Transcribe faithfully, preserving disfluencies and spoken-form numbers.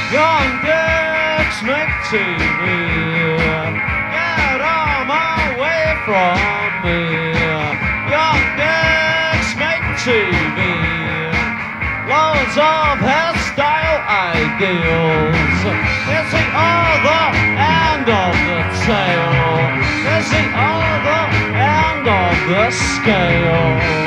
Young dicks make T V. Get them away from me. Young dicks make T V. Loads of hairstyle ideals. It's the other end of the tail. It's the other end of the scale.